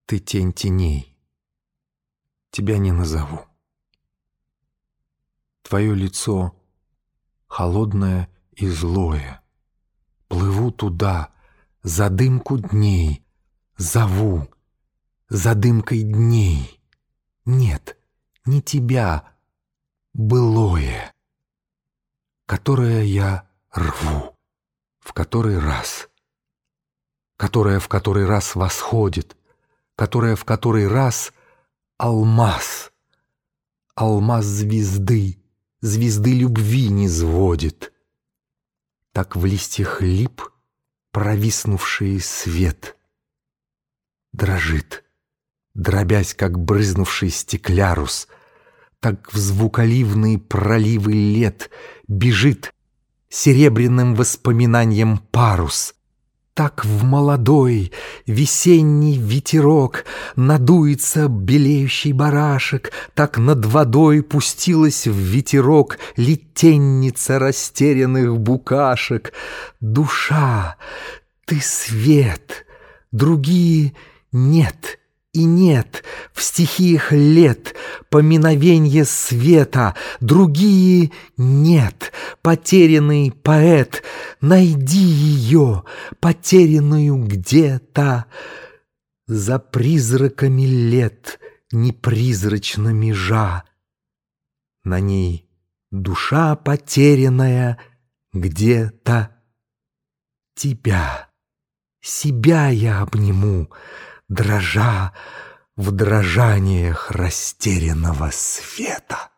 Ты тень теней, тебя не назову. Твое лицо холодное и злое. Плыву туда, за дымку дней, зову, за дымкой дней. Нет, не тебя, былое, которое я рву в который раз, которое в который раз восходит, которое в который раз алмаз, алмаз звезды, звезды любви низводит. Так в листьях лип провиснувший свет дрожит, дробясь, как брызнувший стеклярус, так в звуколивные проливы лет бежит серебряным воспоминанием парус. Так в молодой весенний ветерок надуется белеющий барашек, так над водой пустилась в ветерок летенница растерянных букашек. Душа, ты свет, другие нет и нет в стихиях лет поминовенье света, другие нет. Потерянный поэт, найди ее, потерянную где-то. За призраками лет непризрачно межа, на ней душа потерянная где-то. Тебя, себя я обниму, дрожа в дрожаниях растерянного света.